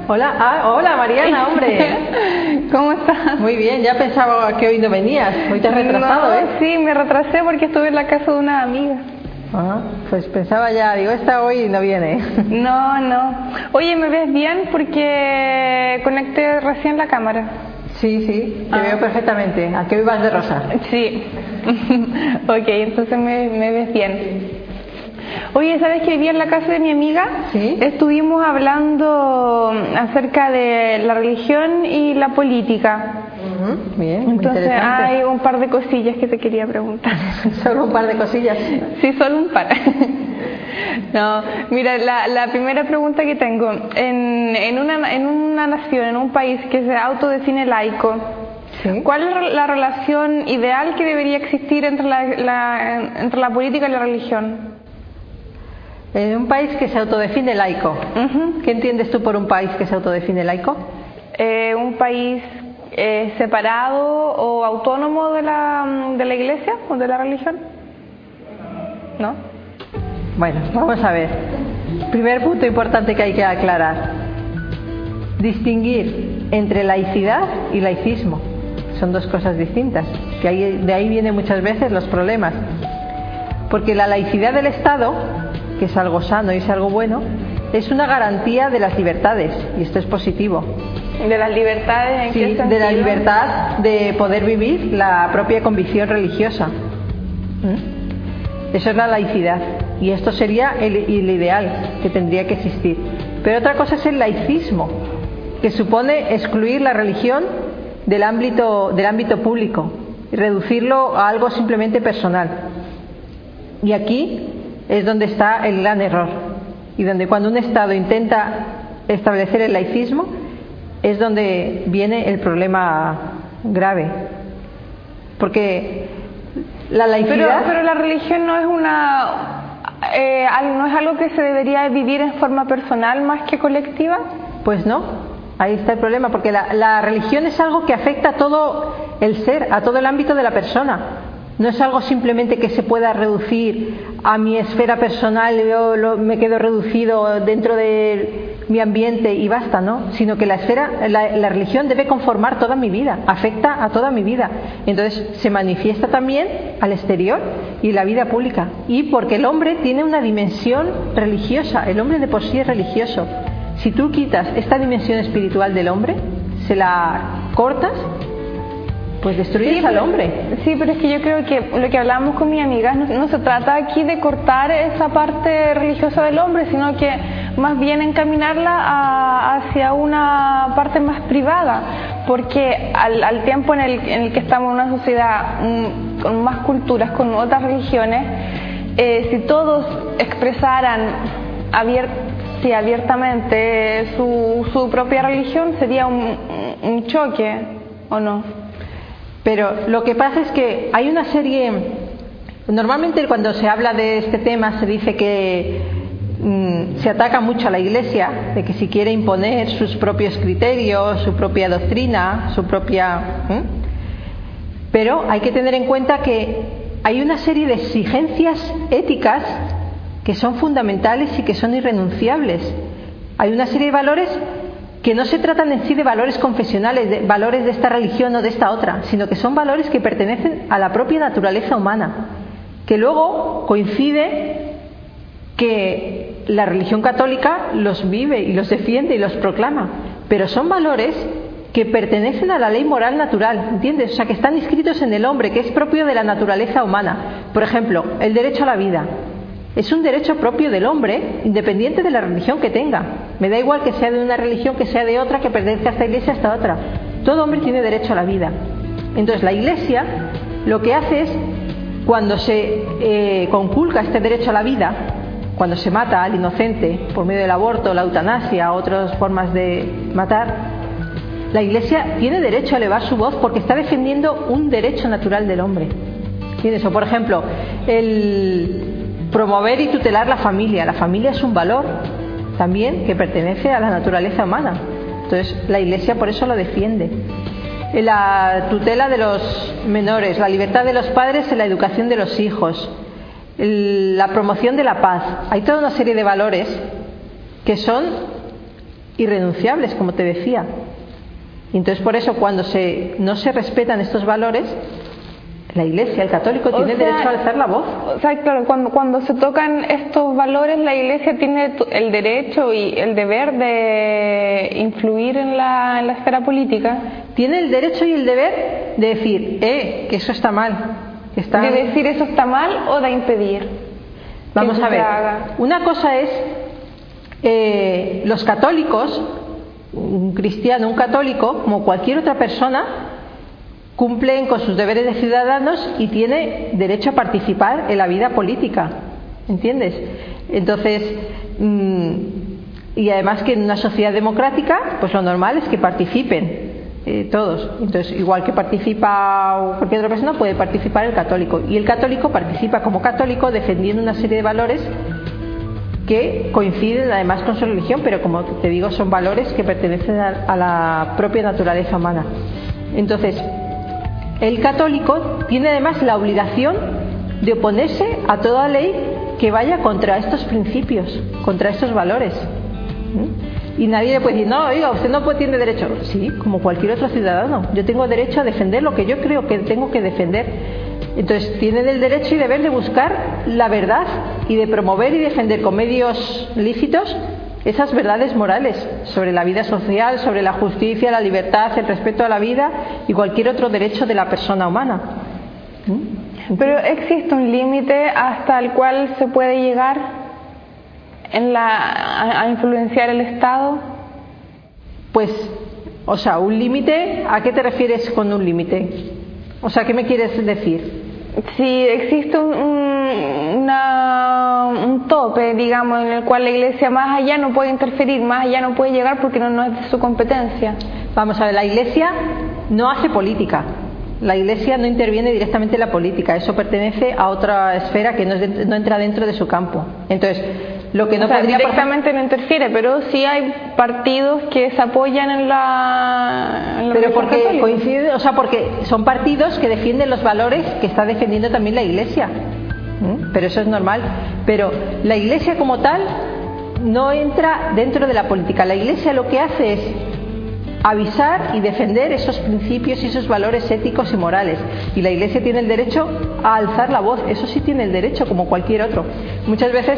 Hola, hola Mariana, hombre. ¿Cómo estás? Muy bien, ya pensaba que hoy no venías. Hoy te has retrasado, ¿eh? Sí, me retrasé porque estuve en la casa de una amiga. Pues pensaba ya, digo, esta hoy no viene. No. Oye, ¿me ves bien? Porque conecté recién la cámara. Sí, te veo perfectamente. ¿A qué hoy vas de rosa? Sí. Ok, entonces me ves bien. Oye, ¿sabes que hoy día en la casa de mi amiga estuvimos hablando acerca de la religión y la política? Bien, muy entonces interesante. hay un par de cosillas que te quería preguntar. ¿Solo un par de cosillas? Sí, solo un par. No, mira, la primera pregunta que tengo, en una nación, en un país que se autodefine laico, ¿cuál es la relación ideal que debería existir entre la política y la religión? En un país que se autodefine laico. ¿Qué entiendes tú por un país que se autodefine laico? Un país separado o autónomo de la iglesia o de la religión. ¿No? Bueno, vamos a ver. Primer punto importante que hay que aclarar. Distinguir entre laicidad y laicismo. Son dos cosas distintas. De ahí vienen muchas veces los problemas. Porque la laicidad del Estado, que es algo sano y es algo bueno, es una garantía de las libertades, y esto es positivo. ¿De las libertades en qué sentido? De la libertad de poder vivir la propia convicción religiosa. Eso es la laicidad, y esto sería el ideal que tendría que existir. Pero otra cosa es el laicismo, que supone excluir la religión del ámbito público y reducirlo a algo simplemente personal. Y aquí es donde está el gran error, y donde cuando un Estado intenta establecer el laicismo es donde viene el problema grave, porque la laicidad... Pero la religión no es no es algo que se debería vivir en forma personal más que colectiva. Pues no, ahí está el problema, porque la religión es algo que afecta a todo el ser, a todo el ámbito de la persona. No es algo simplemente que se pueda reducir a mi esfera personal, yo me quedo reducido dentro de mi ambiente y basta, ¿no? Sino que la religión debe conformar toda mi vida, afecta a toda mi vida. Entonces se manifiesta también al exterior y en la vida pública. Y porque el hombre tiene una dimensión religiosa, el hombre de por sí es religioso. Si tú quitas esta dimensión espiritual del hombre, se la cortas, pues destruyes al hombre. Sí, pero es que yo creo que lo que hablábamos con mi amiga no se trata aquí de cortar esa parte religiosa del hombre, sino que más bien encaminarla hacia una parte más privada, porque al tiempo en el que estamos en una sociedad con más culturas, con otras religiones, si todos expresaran abiertamente su propia religión, sería un choque, ¿o no? Pero lo que pasa es que hay una serie... Normalmente cuando se habla de este tema se dice que se ataca mucho a la Iglesia, de que si quiere imponer sus propios criterios, su propia doctrina, su propia... Pero hay que tener en cuenta que hay una serie de exigencias éticas que son fundamentales y que son irrenunciables. Hay una serie de valores que no se tratan en sí de valores confesionales, de valores de esta religión o de esta otra, sino que son valores que pertenecen a la propia naturaleza humana, que luego coincide que la religión católica los vive y los defiende y los proclama, pero son valores que pertenecen a la ley moral natural, ¿entiendes? O sea, que están inscritos en el hombre, que es propio de la naturaleza humana. Por ejemplo, el derecho a la vida. Es un derecho propio del hombre, independiente de la religión que tenga. Me da igual que sea de una religión, que sea de otra, que pertenezca a esta iglesia, a esta otra. Todo hombre tiene derecho a la vida. Entonces la Iglesia lo que hace es, cuando se conculca este derecho a la vida, cuando se mata al inocente por medio del aborto, la eutanasia, otras formas de matar, la Iglesia tiene derecho a elevar su voz porque está defendiendo un derecho natural del hombre. ¿Entiendes? O por ejemplo, el promover y tutelar la familia. La familia es un valor también que pertenece a la naturaleza humana. Entonces la Iglesia por eso lo defiende. La tutela de los menores, la libertad de los padres en la educación de los hijos, la promoción de la paz. Hay toda una serie de valores que son irrenunciables, como te decía. Y entonces por eso cuando no se respetan estos valores, la Iglesia, el católico, tiene el derecho a alzar la voz. O sea, claro, cuando se tocan estos valores, la Iglesia tiene el derecho y el deber de influir en la esfera política. Tiene el derecho y el deber de decir, que eso está mal. ¿De decir eso está mal o de impedir? Vamos a ver, una cosa es los católicos, un cristiano, un católico, como cualquier otra persona, cumplen con sus deberes de ciudadanos y tiene derecho a participar en la vida política, ¿entiendes? Entonces, y además que en una sociedad democrática, pues lo normal es que participen todos. Entonces, igual que participa cualquier otra persona, puede participar el católico. Y el católico participa como católico defendiendo una serie de valores que coinciden además con su religión, pero como te digo, son valores que pertenecen a la propia naturaleza humana. Entonces, el católico tiene además la obligación de oponerse a toda ley que vaya contra estos principios, contra estos valores. Y nadie le puede decir, no, oiga, usted no tiene derecho. Sí, como cualquier otro ciudadano. Yo tengo derecho a defender lo que yo creo que tengo que defender. Entonces, tienen el derecho y deber de buscar la verdad y de promover y defender con medios lícitos esas verdades morales sobre la vida social, sobre la justicia, la libertad, el respeto a la vida y cualquier otro derecho de la persona humana. Pero ¿existe un límite hasta el cual se puede llegar a influenciar el Estado? Pues, o sea, un límite, ¿a qué te refieres con un límite? O sea, ¿qué me quieres decir? Si existe un tope, digamos, en el cual la Iglesia más allá no puede interferir, más allá no puede llegar porque no es de su competencia. Vamos a ver, la Iglesia no hace política. La Iglesia no interviene directamente en la política. Eso pertenece a otra esfera que no entra dentro de su campo. Entonces, lo que no podría, directamente no interfiere, pero sí hay partidos que se apoyan en la pero porque coincide, o sea, porque son partidos que defienden los valores que está defendiendo también la Iglesia. Pero eso es normal. Pero la Iglesia como tal no entra dentro de la política. La Iglesia lo que hace es avisar y defender esos principios y esos valores éticos y morales. Y la Iglesia tiene el derecho a alzar la voz. Eso sí tiene el derecho, como cualquier otro. Muchas veces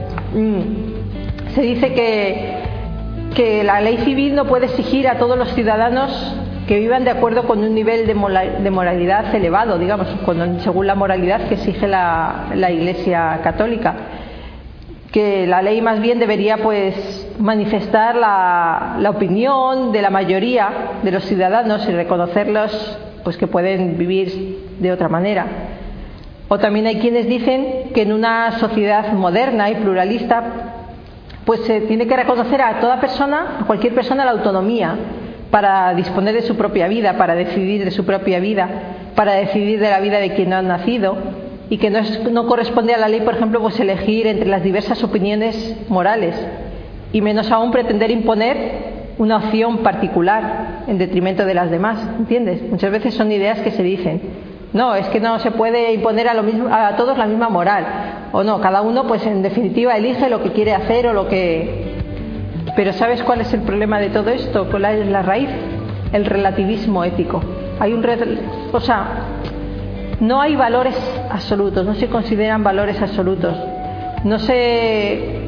se dice que la ley civil no puede exigir a todos los ciudadanos que vivan de acuerdo con un nivel de moralidad elevado, digamos, según la moralidad que exige la Iglesia católica. Que la ley más bien debería pues manifestar la opinión de la mayoría de los ciudadanos y reconocerlos pues que pueden vivir de otra manera. O también hay quienes dicen que en una sociedad moderna y pluralista pues se tiene que reconocer a toda persona, a cualquier persona, la autonomía para disponer de su propia vida, para decidir de su propia vida, para decidir de la vida de quien ha nacido, y que no corresponde a la ley, por ejemplo, pues elegir entre las diversas opiniones morales, y menos aún pretender imponer una opción particular en detrimento de las demás, ¿entiendes? Muchas veces son ideas que se dicen, no, es que no se puede imponer a todos la misma moral, o no, cada uno pues en definitiva elige lo que quiere hacer o lo que... Pero ¿sabes cuál es el problema de todo esto? ¿Cuál es la raíz? El relativismo ético. No hay valores absolutos, no se consideran valores absolutos, no se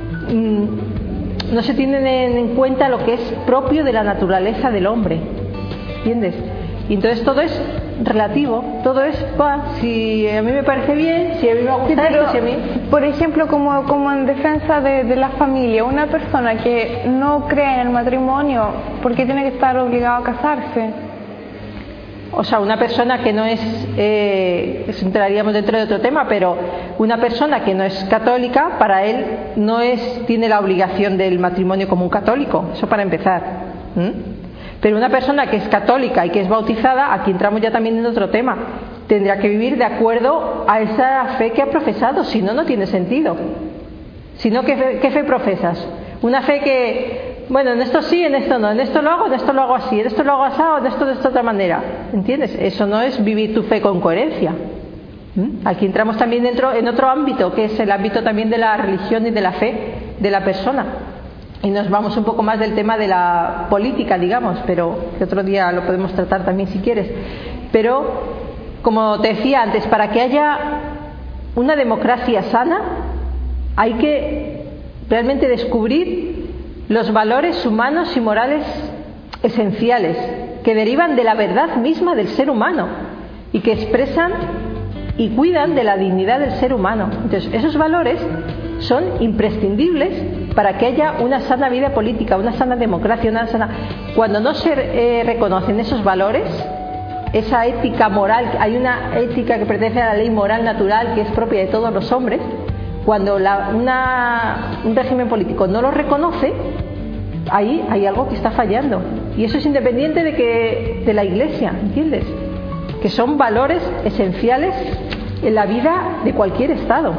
tienen en cuenta lo que es propio de la naturaleza del hombre, ¿entiendes? Y entonces todo es relativo, todo es, si a mí me parece bien, si a mí me gusta esto, si a mí... Por ejemplo, como en defensa de la familia, una persona que no cree en el matrimonio, ¿por qué tiene que estar obligado a casarse? O sea, una persona que no es, eso entraríamos dentro de otro tema, pero una persona que no es católica, para él tiene la obligación del matrimonio como un católico, eso para empezar. Pero una persona que es católica y que es bautizada, aquí entramos ya también en otro tema, tendrá que vivir de acuerdo a esa fe que ha profesado, si no, no tiene sentido. Si no, ¿qué fe profesas? Una fe que, bueno, en esto sí, en esto no, en esto lo hago así, en esto lo hago asado, en esto de esta otra manera. ¿Entiendes? Eso no es vivir tu fe con coherencia. Aquí entramos también en otro ámbito, que es el ámbito también de la religión y de la fe de la persona. y nos vamos un poco más del tema de la política, digamos, pero que otro día lo podemos tratar también si quieres. Pero, como te decía antes, para que haya una democracia sana hay que realmente descubrir los valores humanos y morales esenciales que derivan de la verdad misma del ser humano y que expresan y cuidan de la dignidad del ser humano. Entonces, esos valores son imprescindibles para que haya una sana vida política, una sana democracia, una sana... Cuando no se reconocen esos valores, esa ética moral, hay una ética que pertenece a la ley moral natural que es propia de todos los hombres. Cuando un régimen político no lo reconoce, ahí hay algo que está fallando, y eso es independiente de la Iglesia, ¿entiendes? Que son valores esenciales en la vida de cualquier Estado.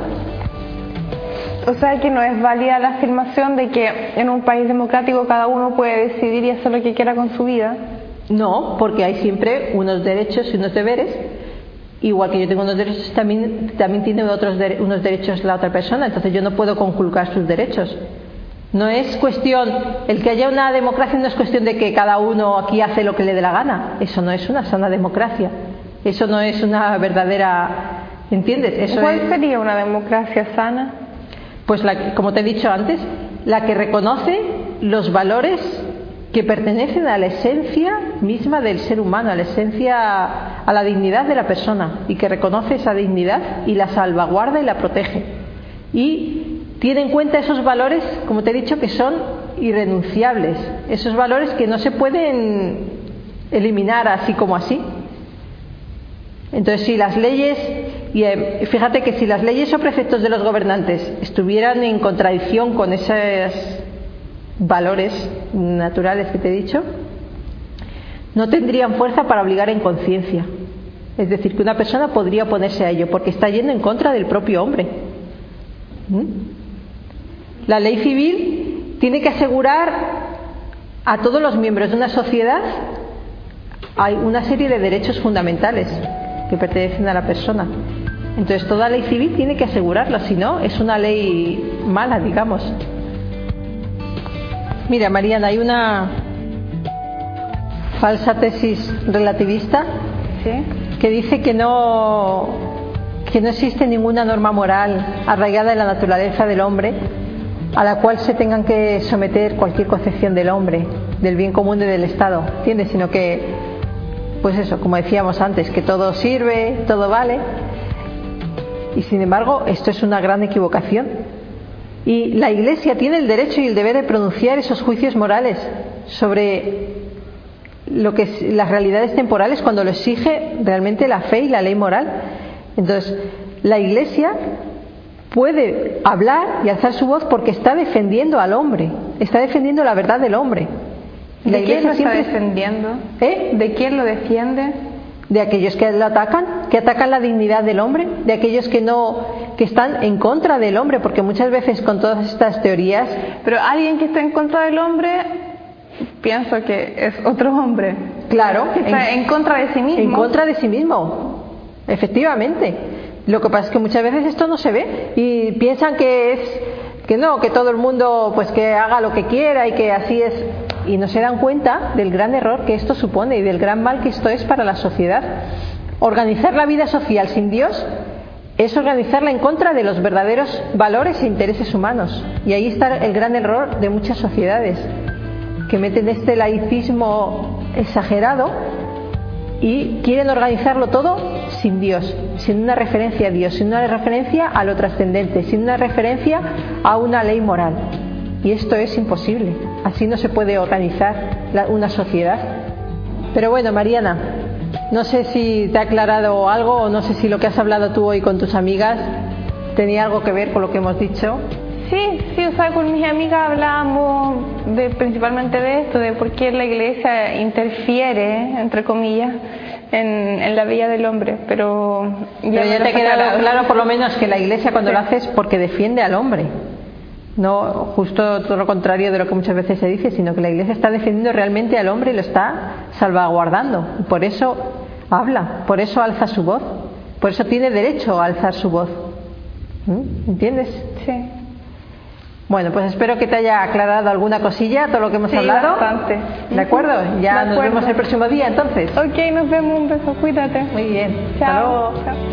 O sea que no es válida la afirmación de que en un país democrático cada uno puede decidir y hacer lo que quiera con su vida. No, porque hay siempre unos derechos y unos deberes. Igual que yo tengo unos derechos, también tiene unos derechos la otra persona. Entonces yo no puedo conculcar sus derechos. No es cuestión, el que haya una democracia no es cuestión de que cada uno aquí hace lo que le dé la gana. Eso no es una sana democracia. Eso no es una verdadera... ¿Entiendes? ¿Cuál sería una democracia sana? Pues como te he dicho antes, la que reconoce los valores que pertenecen a la esencia misma del ser humano, a la esencia, a la dignidad de la persona, y que reconoce esa dignidad y la salvaguarda y la protege. Y tiene en cuenta esos valores, como te he dicho, que son irrenunciables, esos valores que no se pueden eliminar así como así. Entonces, si las leyes, y fíjate que si las leyes o preceptos de los gobernantes estuvieran en contradicción con esos valores naturales que te he dicho, no tendrían fuerza para obligar en conciencia. Es decir, que una persona podría oponerse a ello porque está yendo en contra del propio hombre. La ley civil tiene que asegurar a todos los miembros de una sociedad hay una serie de derechos fundamentales que pertenecen a la persona. Entonces toda ley civil tiene que asegurarlo, si no es una ley mala, digamos. Mira, Mariana, hay una falsa tesis relativista, ¿sí?, que dice que no existe ninguna norma moral arraigada en la naturaleza del hombre a la cual se tengan que someter cualquier concepción del hombre, del bien común y del Estado, ¿entiendes? Sino que, pues eso, como decíamos antes, que todo sirve, todo vale. Y sin embargo, esto es una gran equivocación. Y la Iglesia tiene el derecho y el deber de pronunciar esos juicios morales sobre lo que es las realidades temporales cuando lo exige realmente la fe y la ley moral. Entonces, la Iglesia puede hablar y alzar su voz porque está defendiendo al hombre, está defendiendo la verdad del hombre. ¿De quién lo está defendiendo? ¿De quién lo defiende? De aquellos que lo atacan, que atacan la dignidad del hombre, de aquellos que están en contra del hombre, porque muchas veces con todas estas teorías... Pero alguien que está en contra del hombre, pienso que es otro hombre. Claro. Está en contra de sí mismo. En contra de sí mismo, efectivamente. Lo que pasa es que muchas veces esto no se ve y piensan que todo el mundo pues que haga lo que quiera y que así es, y no se dan cuenta del gran error que esto supone y del gran mal que esto es para la sociedad. Organizar la vida social sin Dios es organizarla en contra de los verdaderos valores e intereses humanos, y ahí está el gran error de muchas sociedades que meten este laicismo exagerado y quieren organizarlo todo sin Dios, sin una referencia a Dios, sin una referencia a lo trascendente, sin una referencia a una ley moral. Y esto es imposible. Así no se puede organizar una sociedad. Pero bueno, Mariana, no sé si te ha aclarado algo, o no sé si lo que has hablado tú hoy con tus amigas tenía algo que ver con lo que hemos dicho. Sí, o sea, con mis amigas hablábamos principalmente de esto, de por qué la Iglesia interfiere, entre comillas, en la vida del hombre, pero ya te ha quedado claro por lo menos que la Iglesia cuando lo hace es porque defiende al hombre, no justo todo lo contrario de lo que muchas veces se dice, sino que la Iglesia está defendiendo realmente al hombre y lo está salvaguardando, y por eso habla, por eso alza su voz, por eso tiene derecho a alzar su voz. ¿Entiendes? Sí. Bueno, pues espero que te haya aclarado alguna cosilla, todo lo que hemos Sí, hablado. bastante. ¿De acuerdo? Ya De nos acuerdo. vemos el próximo día entonces. Ok, nos vemos, un beso, cuídate. Muy bien. Hasta Chao. luego. Chao.